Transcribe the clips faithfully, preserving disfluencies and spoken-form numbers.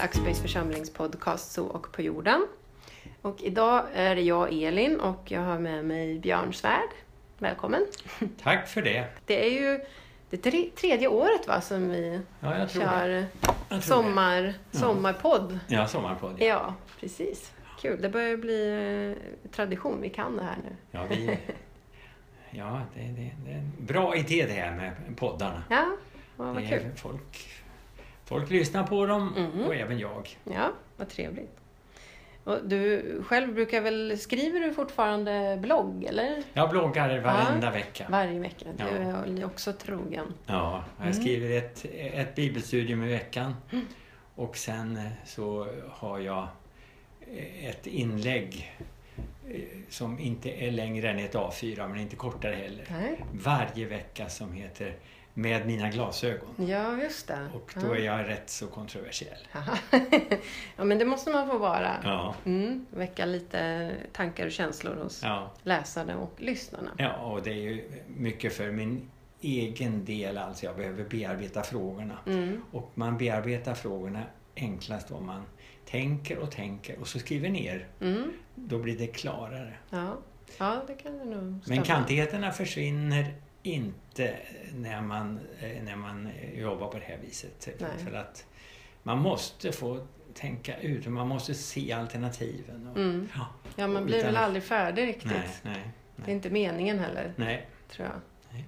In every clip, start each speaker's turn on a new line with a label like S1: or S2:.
S1: Axbergs församlingspodcast Så och på jorden. Och idag är det jag, Elin, och jag har med mig Björn Svärd. Välkommen.
S2: Tack för det.
S1: Det är ju det tre, tredje året va, som vi
S2: ja, jag tror
S1: kör
S2: det. Jag tror
S1: sommar,
S2: det. Ja.
S1: sommarpodd.
S2: Ja, sommarpodd. Ja,
S1: ja precis. Kul, det börjar bli eh, tradition, vi kan det här nu.
S2: Ja, vi, ja det, det, det är en bra idé det här med poddarna.
S1: Ja, vad
S2: det
S1: kul.
S2: Folk, folk lyssnar på dem
S1: Mm.
S2: och även jag.
S1: Ja, vad trevligt. Och du själv brukar väl, skriver du fortfarande blogg eller?
S2: Jag bloggar varenda
S1: ja,
S2: vecka.
S1: Varje vecka, du
S2: Ja.
S1: är också trogen.
S2: Ja, jag
S1: Mm.
S2: skriver ett, ett bibelstudium i veckan.
S1: Mm.
S2: Och sen så har jag ett inlägg som inte är längre än ett A fyra men inte kortare heller.
S1: Nej.
S2: Varje vecka som heter Med mina glasögon.
S1: Ja, just det.
S2: Och då är jag rätt så kontroversiell.
S1: Ja, men det måste man få vara.
S2: Ja.
S1: Mm, väcka lite tankar och känslor hos
S2: Ja.
S1: läsarna och lyssnarna.
S2: Ja, och det är ju mycket för min egen del. Alltså jag behöver bearbeta frågorna.
S1: Mm.
S2: Och man bearbetar frågorna enklast om man tänker och tänker och så skriver ner.
S1: Mm.
S2: Då blir det klarare.
S1: Ja. Ja, det kan det nog stämma.
S2: Men kantigheterna försvinner inte när man, när man jobbar på det här viset.
S1: Nej.
S2: För att man måste få tänka ut och man måste se alternativen. Och,
S1: Mm.
S2: ja,
S1: Ja, man blir
S2: utan-
S1: väl aldrig färdig riktigt.
S2: Nej, nej,
S1: Det är
S2: nej.
S1: inte meningen heller,
S2: nej.
S1: tror jag.
S2: Nej.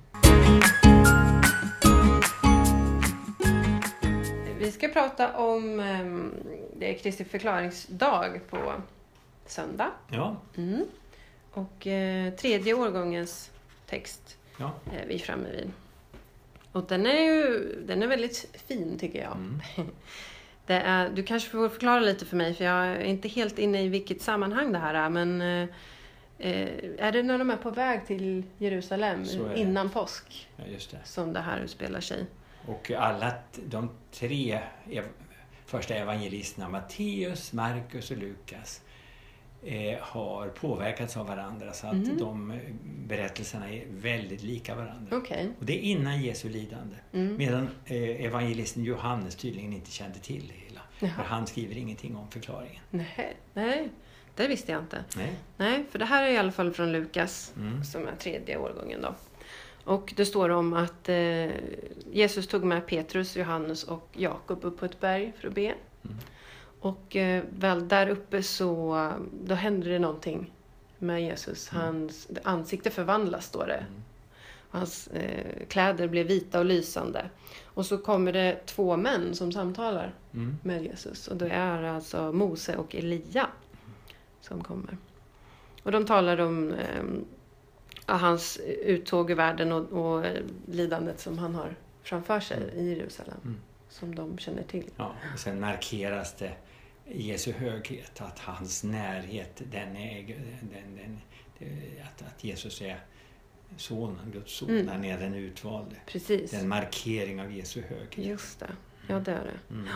S1: Vi ska prata om um, det är Kristi förklaringsdag på söndag.
S2: Ja,
S1: Mm. Och eh, tredje årgångens text
S2: ja.
S1: är vi framme vid. Och den är ju den är väldigt fin tycker jag.
S2: Mm.
S1: Det är, du kanske får förklara lite för mig för jag är inte helt inne i vilket sammanhang det här är. Men eh, är det när de är på väg till Jerusalem
S2: Så är det.
S1: innan påsk
S2: Ja, just det.
S1: som det här utspelar sig?
S2: Och alla t- de tre ev- första evangelisterna, Matteus, Markus och Lukas, eh, har påverkats av varandra så att
S1: Mhm.
S2: de berättelserna är väldigt lika varandra.
S1: Okej.
S2: Och det är innan Jesu lidande.
S1: Mm.
S2: Medan eh, evangelisten Johannes tydligen inte kände till det hela.
S1: Jaha.
S2: För han skriver ingenting om förklaringen.
S1: Nej, nej, det visste jag inte.
S2: Nej.
S1: Nej, för det här är i alla fall från Lukas
S2: Mm.
S1: som är tredje årgången då. Och det står om att eh, Jesus tog med Petrus, Johannes och Jakob upp på ett berg för att be.
S2: Mm.
S1: Och eh, väl där uppe så då händer det någonting med Jesus.
S2: Mm.
S1: Hans ansikte förvandlas står det.
S2: Mm.
S1: Hans eh, kläder blev vita och lysande. Och så kommer det två män som samtalar
S2: Mm.
S1: med Jesus. Och det är alltså Mose och Elia som kommer. Och de talar om eh, ja, hans uttåg i världen och, och lidandet som han har framför sig
S2: Mm.
S1: i Jerusalem.
S2: Mm.
S1: Som de känner till.
S2: Ja, och sen markeras det Jesu höghet, att hans närhet, den är, den, den, det- att, att Jesus är sonen, Guds son,
S1: Mm.
S2: han är den utvalde.
S1: Precis.
S2: Det är en markering av Jesu höghet.
S1: Just det. Ja, det är det.
S2: Mm.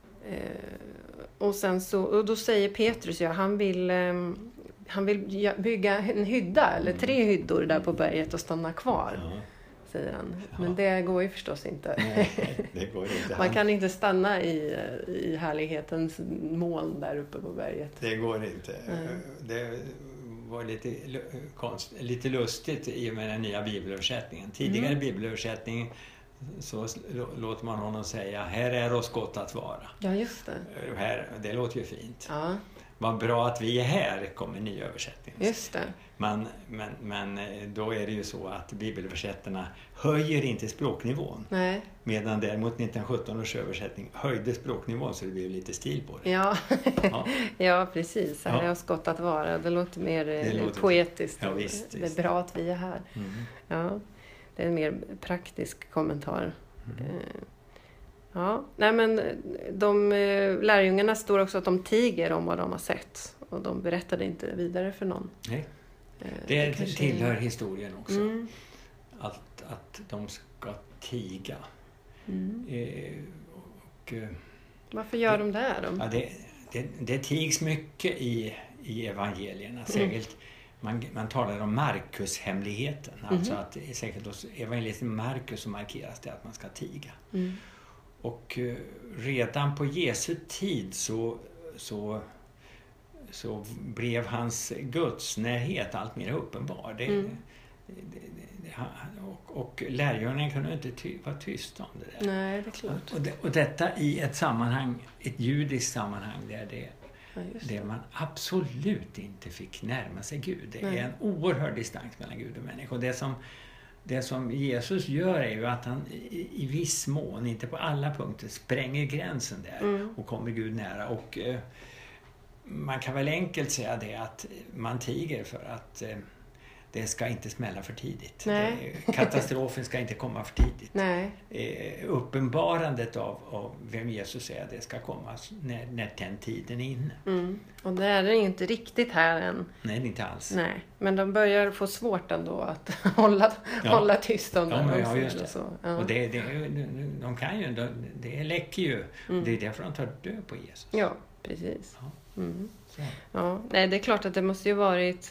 S1: Eh, och sen så, och då säger Petrus, ja, han vill, eh, han vill gö- bygga en hydda, eller
S2: Mm.
S1: tre hyddor där på berget och stanna kvar,
S2: Ja,
S1: säger han.
S2: Ja.
S1: Men det går ju förstås inte.
S2: nej, det går inte.
S1: Man kan inte stanna i, i härlighetens moln där uppe på berget.
S2: Det går inte.
S1: Mm.
S2: Det var lite, konst, lite lustigt i och med den nya bibelöversättningen. Tidigare
S1: Mm.
S2: bibelöversättning så låter man honom säga, här är oss gott att vara.
S1: Ja, just det.
S2: Här, det låter ju fint.
S1: Ja,
S2: Vad bra att vi är här, kommer ny översättning.
S1: just det.
S2: Men, men, men då är det ju så att bibelöversättarna höjer inte språknivån.
S1: Nej,
S2: Medan däremot nittonhundrasjutton års översättning höjde språknivån så det blev lite stil på det.
S1: ja,
S2: Ja.
S1: ja precis. Här
S2: Ja.
S1: är oss gott att vara. Det låter mer eh,
S2: Det låter-
S1: poetiskt.
S2: Ja, visst,
S1: det är
S2: visst.
S1: bra att vi är här.
S2: Mm.
S1: Ja, det är en mer praktisk kommentar.
S2: Mm.
S1: Eh, Ja, nej men de eh, lärjungarna står också att de tiger om vad de har sett. Och de berättade inte vidare för någon.
S2: Nej.
S1: Eh,
S2: Det
S1: kanske-
S2: tillhör historien också.
S1: Mm,
S2: Att, att de ska tiga.
S1: mm.
S2: Eh, och, eh,
S1: Varför gör de det då?
S2: ja, det, det, det tigs mycket i, i evangelierna. Säkert, man, man talar om Markus-hemligheten. Alltså
S1: Mhm.
S2: att säkert hos evangelisten Markus så markeras det att man ska tiga.
S1: Mm.
S2: och uh, redan på Jesu tid så, så, så blev hans gudsnärhet allt mer uppenbar. Det,
S1: Mm.
S2: det, det, det, och, och lärjungarna kunde inte ty, vara tysta om det där.
S1: Nej, det är klart.
S2: Och, det, och detta i ett sammanhang, ett judiskt sammanhang där det
S1: Ja, just
S2: där man absolut inte fick närma sig Gud. Det
S1: Nej.
S2: är en oerhörd distans mellan Gud och människa. Och det som, det som Jesus gör är ju att han i, i viss mån, inte på alla punkter, spränger gränsen där
S1: Mm.
S2: och kommer Gud nära. Och eh, man kan väl enkelt säga det att man tiger för att eh, det ska inte smälla för tidigt.
S1: Nej.
S2: Det, katastrofen ska inte komma för tidigt.
S1: Nej.
S2: Eh, uppenbarandet av, av vem Jesus är, det ska komma när, när den tiden är inne.
S1: Mm. Och det är det inte riktigt här än.
S2: Nej, det är inte alls.
S1: Nej, men de börjar få svårt ändå att hålla,
S2: Ja.
S1: hålla tyst om
S2: Ja,
S1: det.
S2: men,
S1: de
S2: ja,
S1: säger
S2: just det.
S1: och så. Ja.
S2: Och det, det, de kan ju, det, det läcker ju.
S1: Mm.
S2: Det är därför de tar död på Jesus.
S1: Ja, precis.
S2: Ja.
S1: Mm.
S2: Så.
S1: Ja, nej, det är klart att det måste ju varit...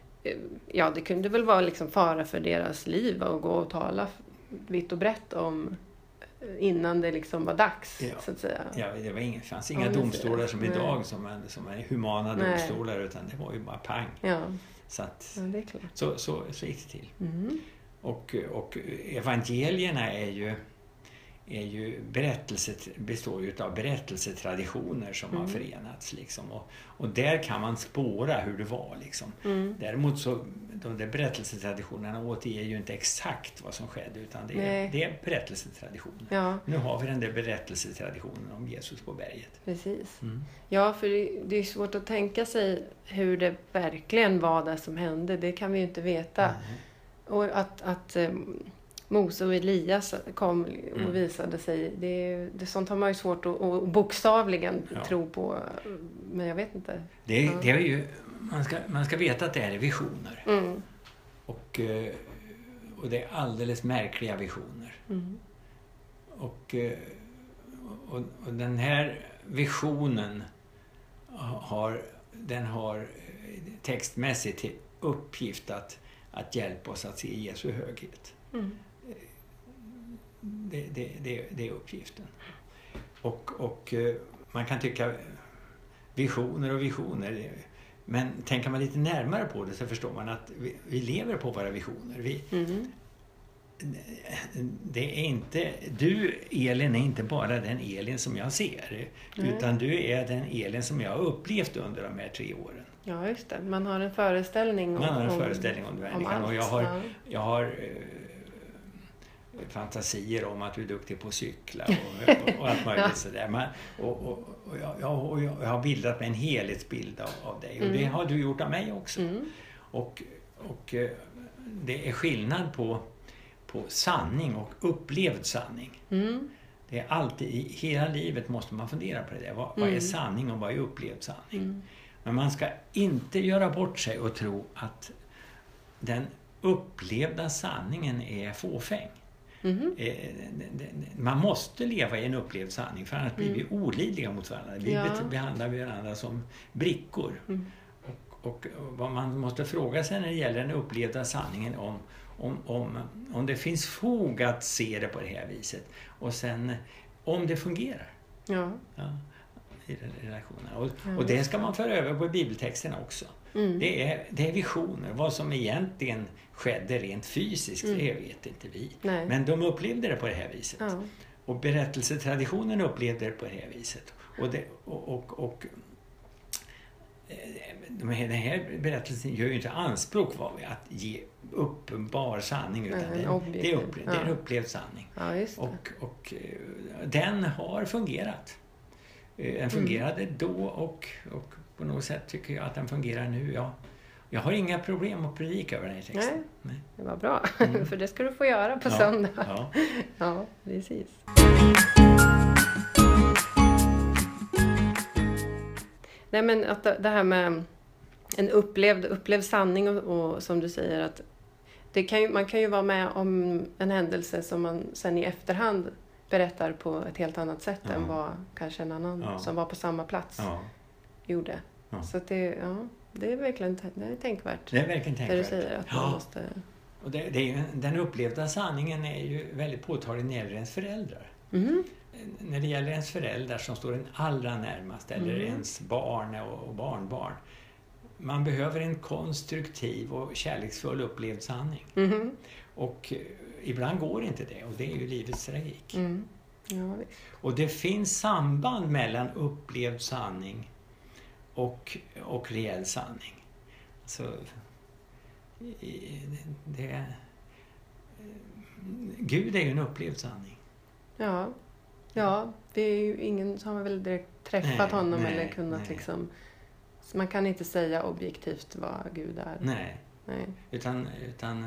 S1: Ja, det kunde väl vara liksom fara för deras liv att gå och tala vitt och brett om innan det liksom var dags,
S2: Ja.
S1: så att säga.
S2: Ja, det var inga, fanns inga
S1: Ja, det ser
S2: domstolar
S1: jag.
S2: som
S1: Nej.
S2: idag som är, som är humana
S1: Nej.
S2: domstolar, utan det var ju bara pang.
S1: Ja,
S2: Så, att,
S1: ja det är klart.
S2: så, så, så gick det till.
S1: Mm.
S2: Och, och evangelierna är ju, är ju berättelse, består ju av berättelsetraditioner som
S1: Mm.
S2: har förenats. Liksom. Och, och där kan man spåra hur det var. Liksom.
S1: Mm.
S2: Däremot så, de där berättelsetraditionerna återger ju inte exakt vad som skedde, utan det är,
S1: Nej.
S2: det är berättelsetraditioner.
S1: Ja,
S2: Nu har vi den där berättelsetraditionen om Jesus på berget.
S1: precis.
S2: Mm.
S1: Ja, för det, det är svårt att tänka sig hur det verkligen var det som hände. Det kan vi ju inte veta.
S2: Mm.
S1: Och att, att um, Mose och Elias kom och
S2: Mm.
S1: visade sig. Det, det, sånt har man ju svårt att, att bokstavligen
S2: Ja.
S1: tro på. Men jag vet inte.
S2: Det,
S1: Ja.
S2: det är ju, man, ska, man ska veta att det är visioner.
S1: Mm.
S2: Och, eh, och det är alldeles märkliga visioner.
S1: Mm.
S2: Och, eh, och, och den här visionen har, den har textmässigt till uppgift att, att hjälpa oss att se Jesu höghet.
S1: Mm.
S2: Det, det, det, det är uppgiften. Och, och eh, man kan tycka visioner och visioner. Men tänker man lite närmare på det så förstår man att vi, vi lever på våra visioner. Vi,
S1: Mm.
S2: det är inte, du Elin är inte bara den Elin som jag ser.
S1: Nej.
S2: Utan du är den Elin som jag har upplevt under de här tre åren.
S1: Ja, just det. Man har en föreställning om,
S2: Man har en
S1: om,
S2: föreställning om
S1: om
S2: människan.
S1: allt.
S2: Och jag har,
S1: Ja.
S2: jag har eh, fantasier om att du är duktig på att cykla och, och, och allt möjligt
S1: Ja.
S2: sådär. Man, och, och, och, jag, jag, och jag har bildat mig en helhetsbild av, av dig. Och
S1: Mm.
S2: det har du gjort av mig också.
S1: Mm.
S2: Och, och eh, det är skillnad på, på sanning och upplevd sanning.
S1: Mm.
S2: Det är alltid, i hela livet måste man fundera på det där. Vad, vad är
S1: Mm.
S2: sanning och vad är upplevd sanning?
S1: Mm.
S2: Men man ska inte göra bort sig och tro att den upplevda sanningen är fåfäng.
S1: Mhm.
S2: Eh, Man måste leva i en upplevd sanning, för annars blir vi olidliga mot varandra. Vi
S1: Ja.
S2: behandlar varandra som brickor.
S1: Mm.
S2: Och, och vad man måste fråga sig när det gäller den upplevda sanningen om, om, om, om det finns fog att se det på det här viset. Och sen om det fungerar.
S1: Ja.
S2: Ja, i relationerna. Och,
S1: Ja,
S2: och det
S1: just
S2: ska man föra över på bibeltexterna också.
S1: Mm.
S2: Det är, det är visioner. Vad som egentligen skedde rent fysiskt,
S1: Mm.
S2: det vet inte vi.
S1: Nej.
S2: Men de upplevde det på det här viset.
S1: Ja.
S2: Och berättelsetraditionen upplevde det på det här viset. Och, det, och, och, och eh, de här, den här berättelsen gör ju inte anspråk på att ge uppenbar sanning, utan
S1: Nej,
S2: det,
S1: objektiv.
S2: det, är upp, det är en
S1: Ja.
S2: upplevd sanning.
S1: Ja, just det.
S2: Och, och eh, den har fungerat. Eh, Den fungerade
S1: Mm.
S2: då och, och på något sätt tycker jag att den fungerar nu. Ja. Jag har inga problem att predika över den här texten.
S1: Nej.
S2: Nej.
S1: Det var bra.
S2: Mm.
S1: För det ska du få göra på
S2: Ja,
S1: söndag.
S2: ja.
S1: Ja, precis. Nej, men att det det här med en upplevd, upplevd sanning och, och som du säger att det kan ju, man kan ju vara med om en händelse som man sen i efterhand berättar på ett helt annat sätt
S2: Ja.
S1: än vad kanske en annan
S2: Ja.
S1: som var på samma plats
S2: Ja.
S1: gjorde.
S2: Ja.
S1: Så att det, ja, det är verkligen det är tänkvärt.
S2: Det är verkligen
S1: Det du
S2: tänkvärt.
S1: säger att
S2: Ja.
S1: man måste...
S2: Och det, det är ju, den upplevda sanningen är ju väldigt påtaglig när det gäller ens föräldrar.
S1: Mm.
S2: när det gäller ens föräldrar som står en allra närmast, eller
S1: Mm.
S2: ens barn och barnbarn. Man behöver en konstruktiv och kärleksfull upplevd sanning.
S1: Mhm.
S2: Och ibland går inte det, och det är ju livets tragik.
S1: Mm. Ja, visst.
S2: Och det finns samband mellan upplevd sanning och, och reell sanning. Så, det, Gud är ju en upplevd sanning.
S1: Ja. Ja, det är ju ingen som har väl direkt träffat
S2: Nej,
S1: honom
S2: nej,
S1: eller kunnat
S2: nej.
S1: liksom... Så man kan inte säga objektivt vad Gud är.
S2: Nej,
S1: Nej.
S2: utan, utan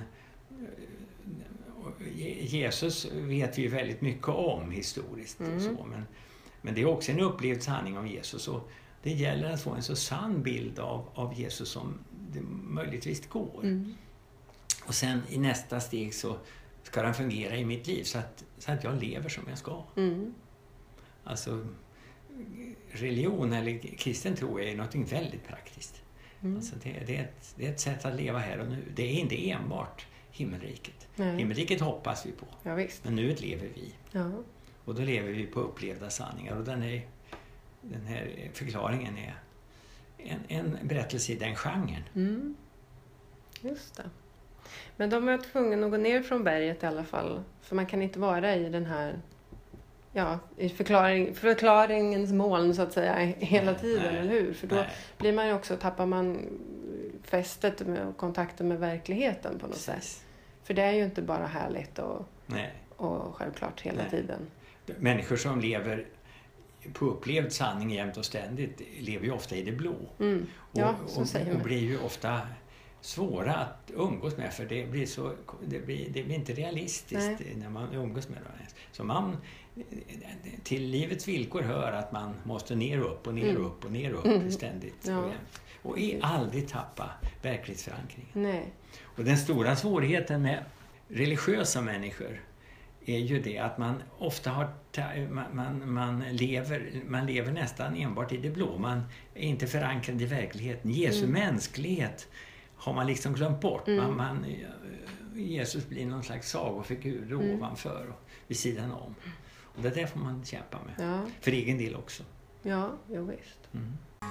S2: Jesus vet vi ju väldigt mycket om historiskt.
S1: Mm.
S2: Och så, men, men det är också en upplevd sanning om Jesus. Och det gäller att få en så sann bild av, av Jesus som det möjligtvis går.
S1: Mm.
S2: Och sen i nästa steg så ska den fungera i mitt liv så att, så att jag lever som jag ska.
S1: Mm.
S2: Alltså religion eller kristen tro är något väldigt praktiskt.
S1: Mm.
S2: Alltså det, det, är ett, det är ett sätt att leva här och nu. Det är inte enbart himmelriket.
S1: Nej.
S2: Himmelriket hoppas vi på.
S1: Ja, visst.
S2: Men nuet lever vi.
S1: Ja.
S2: Och då lever vi på upplevda sanningar. Och den, är, den här förklaringen är en, en berättelse i den genren.
S1: Mm. Just det. Men de är tvungna att gå ner från berget i alla fall. För man kan inte vara i den här... Ja, i förklaring, förklaringens moln så att säga hela
S2: Nej,
S1: tiden,
S2: nej,
S1: eller hur? För då
S2: Nej,
S1: blir man ju också, tappar man fästet med och kontakten med verkligheten på något sätt.
S2: precis.
S1: För det är ju inte bara härligt och,
S2: Nej.
S1: och självklart hela
S2: Nej.
S1: tiden.
S2: Människor som lever på upplevd sanning jämt och ständigt lever ju ofta i det blå.
S1: Mm. Ja,
S2: och,
S1: så
S2: och,
S1: säger
S2: och
S1: man.
S2: blir ju ofta svåra att umgås med, för det blir, så, det blir, det blir inte realistiskt
S1: Nej.
S2: när man umgås med dem. Så man, till livets villkor hör att man måste ner och upp och ner
S1: Mm.
S2: och upp och ner och upp
S1: Mm.
S2: ständigt.
S1: Ja.
S2: Och, jämt. och i, aldrig tappa verklighetsförankringen.
S1: Nej.
S2: Och den stora svårigheten med religiösa människor är ju det att man ofta har ta- man, man, man, lever, man lever nästan enbart i det blå. Man är inte förankrad i verkligheten. Jesu
S1: Mm.
S2: mänsklighet har man liksom glömt bort.
S1: Mm.
S2: Man, man, Jesus blir någon slags sagofigur
S1: Mm.
S2: ovanför och vid sidan om. Och det där får man kämpa med.
S1: Ja,
S2: För egen del också.
S1: ja, jo visst.
S2: Mm.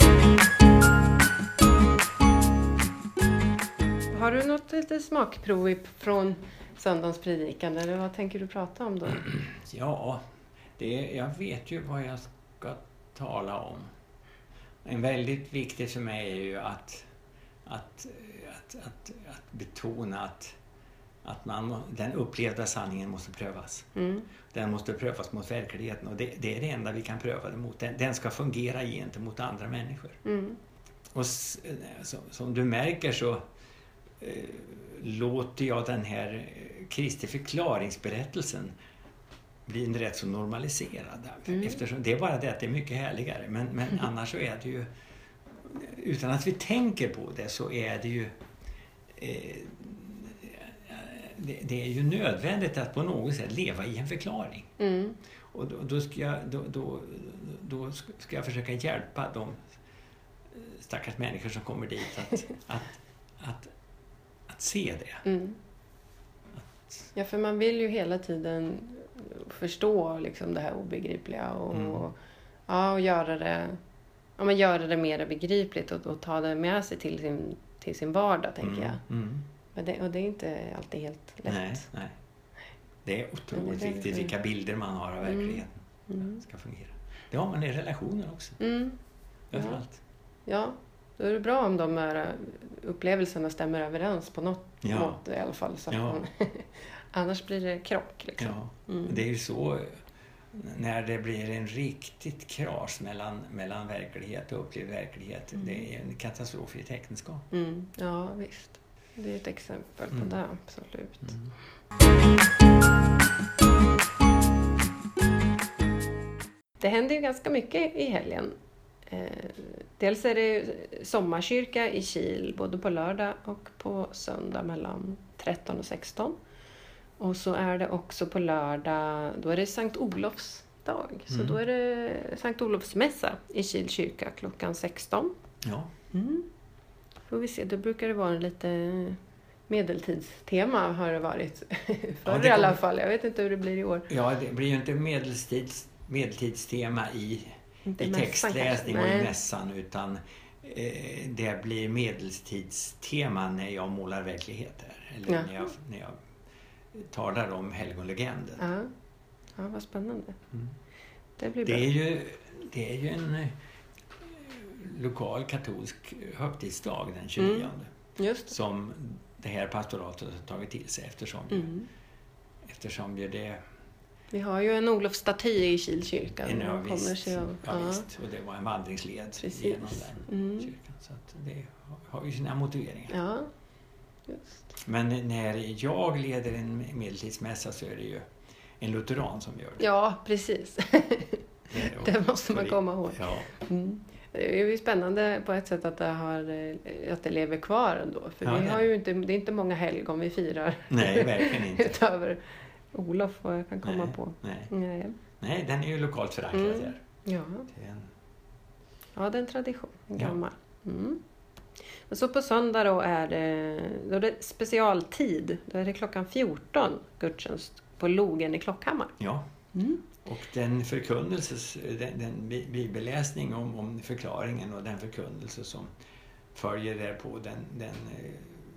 S1: Har du något lite smakprov i- från söndagens predikan? Eller vad tänker du prata om då?
S2: Ja, det, jag vet ju vad jag ska tala om. En väldigt viktigt för mig är ju att, att, att, att, att betona att, att man, den upplevda sanningen måste prövas.
S1: Mm.
S2: Den måste prövas mot verkligheten, och det, det är det enda vi kan pröva det mot. Den, den ska fungera gentemot andra människor.
S1: Mm.
S2: Och s- som, som du märker så eh, låter jag den här eh, Kristi förklaringsberättelsen bli en rätt så normaliserad.
S1: Mm.
S2: Eftersom det är bara det att det är mycket härligare. Men, men annars så är det ju, utan att vi tänker på det, så är det ju eh, det, det är ju nödvändigt att på något sätt leva i en förklaring.
S1: Mm.
S2: Och då, då, ska jag, då, då, då ska jag försöka hjälpa de stackars människor som kommer dit att, att, att, att se det.
S1: Mm. Ja, för man vill ju hela tiden förstå liksom det här obegripliga och,
S2: Mm.
S1: ja, och göra det, ja, men göra det mer begripligt och, och ta det med sig till sin, till sin vardag, tänker
S2: Mm,
S1: jag.
S2: mm.
S1: Men det, och det är inte alltid helt lätt.
S2: Nej, nej. Det är otroligt
S1: Men det är
S2: viktigt
S1: det.
S2: vilka bilder man har av verkligheten.
S1: Mm.
S2: Ska fungera. Det har man i relationer också.
S1: Mm.
S2: Överallt.
S1: Ja, då är det bra om de här upplevelserna stämmer överens på något
S2: Ja.
S1: mått i alla fall. Så att
S2: Ja.
S1: man, annars blir det krock. Liksom.
S2: Ja.
S1: Mm.
S2: Det är ju så när det blir en riktigt kras mellan, mellan verklighet och upplevd verklighet.
S1: Mm.
S2: Det är en katastrof i ett äktenskap.
S1: Mm. Ja, visst. Det är ett exempel på
S2: Mm.
S1: det, absolut.
S2: Mm.
S1: Det händer ju ganska mycket i helgen. Eh, dels är det sommarkyrka i Kil både på lördag och på söndag mellan tretton och sexton. Och så är det också på lördag, då är det Sankt Olofs dag. Så
S2: Mm.
S1: då är det Sankt Olofs mässa i Kil kyrka klockan sexton.
S2: Ja.
S1: Mm. Får vi se, då brukar det vara en lite medeltidstema har det varit. Förr
S2: det
S1: i alla
S2: kommer-
S1: fall, jag vet inte hur det blir i år.
S2: Ja, det blir ju inte medeltids, medeltidstema i,
S1: Inte
S2: i
S1: mässan
S2: textläsning
S1: kanske.
S2: och i
S1: Nej.
S2: mässan, utan eh, det blir medeltidstema när jag målar verklighet här. Eller
S1: Ja.
S2: när jag, när jag talar om helgonlegenden.
S1: Ja. Ja, vad spännande.
S2: Mm.
S1: Det blir
S2: Det
S1: bra.
S2: är ju, det är ju en eh, lokal katolsk högtidsdag den tjugonionde.
S1: Mm. Just det.
S2: Som det här pastoratet har tagit till sig eftersom,
S1: Mm.
S2: eftersom ju det
S1: Vi har ju en Olof-staty i Kilkyrkan.
S2: en, ja,
S1: Den kommer
S2: visst,
S1: sig av-
S2: ja, visst. Och det var en vandringsled
S1: Precis.
S2: genom den
S1: Mm.
S2: kyrkan. Så att det har- har ju sina motiveringar.
S1: Ja, just.
S2: Men när jag leder en medeltidsmässa så är det ju en lutheran som gör det.
S1: Ja, precis.
S2: Det, är och-
S1: Det måste
S2: och
S1: man
S2: det-
S1: komma ihåg.
S2: Ja,
S1: Mm. Det är ju spännande på ett sätt att det, har, att det lever kvar ändå. För
S2: Ja,
S1: vi
S2: det.
S1: har ju inte, det är inte många helgon vi firar.
S2: nej, verkligen inte.
S1: Utöver Olof, vad jag kan komma
S2: Nej,
S1: på.
S2: nej.
S1: Nej.
S2: nej, den är ju lokalt förankrad
S1: Mm.
S2: här.
S1: Ja.
S2: Det är en,
S1: Ja, det är en tradition. En
S2: Ja.
S1: gammal. Mm. Och så på söndag då är det, då är det specialtid. Då är det klockan fjorton gudstjänst på Logen i Klockhammar.
S2: ja.
S1: Mm.
S2: Och den förkunnelses, den, den bi- bibelläsning om, om förklaringen och den förkunnelse som följer därpå, den, den, eh,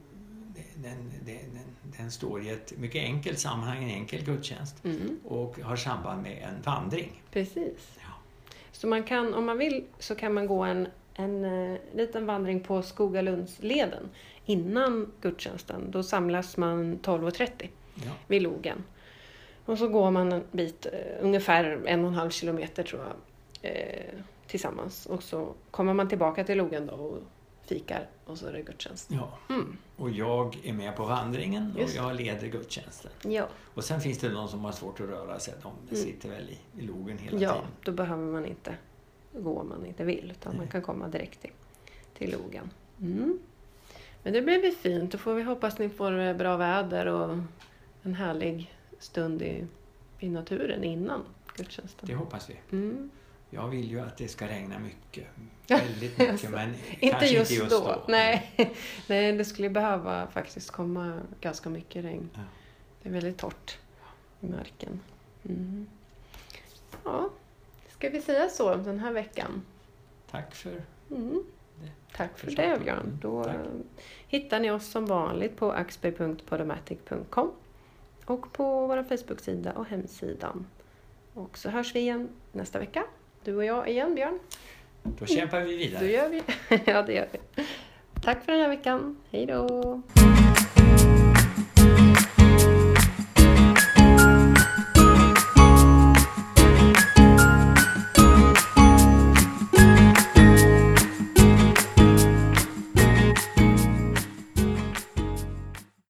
S2: den, den, den, den står i ett mycket enkelt sammanhang, en enkel gudstjänst
S1: Mm.
S2: och har samband med en vandring.
S1: Precis.
S2: Ja.
S1: Så man kan, om man vill så kan man gå en, en eh, liten vandring på Skogalundsleden innan gudstjänsten. Då samlas man tolv och trettio
S2: Ja.
S1: vid Logen. Och så går man en bit, eh, ungefär en och en halv kilometer tror jag, eh, tillsammans. Och så kommer man tillbaka till Logen då och fikar och så är det gudstjänst.
S2: Ja.
S1: Mm.
S2: Och jag är med på vandringen och
S1: Just det.
S2: jag leder gudstjänsten.
S1: Ja.
S2: Och sen finns det någon som har svårt att röra sig. De
S1: Mm.
S2: sitter väl i, i logen hela
S1: Ja,
S2: tiden.
S1: då behöver man inte gå om man inte vill. Utan man
S2: Nej.
S1: kan komma direkt till, till Logen. Mm. Men det blir väl fint. Då får vi hoppas ni får eh, bra väder och en härlig stund i, i naturen innan gudstjänsten.
S2: Det hoppas vi.
S1: Mm.
S2: Jag vill ju att det ska regna mycket. Väldigt mycket, men
S1: Inte
S2: kanske
S1: just,
S2: inte just
S1: då.
S2: då.
S1: Nej. Nej, det skulle behöva faktiskt komma ganska mycket regn.
S2: Ja.
S1: Det är väldigt torrt i marken. Mm. Ja, ska vi säga så den här veckan?
S2: Tack för
S1: Mm.
S2: det.
S1: Tack för
S2: Förstått.
S1: det, Björn. Då
S2: Tack.
S1: eh, hittar ni oss som vanligt på axberg punkt podomatic punkt com och på vår Facebook-sida och hemsidan. Och så hörs vi igen nästa vecka. Du och jag igen, Björn.
S2: Då kämpar vi vidare.
S1: Då gör vi. Ja, det gör vi. Tack för den här veckan. Hej då!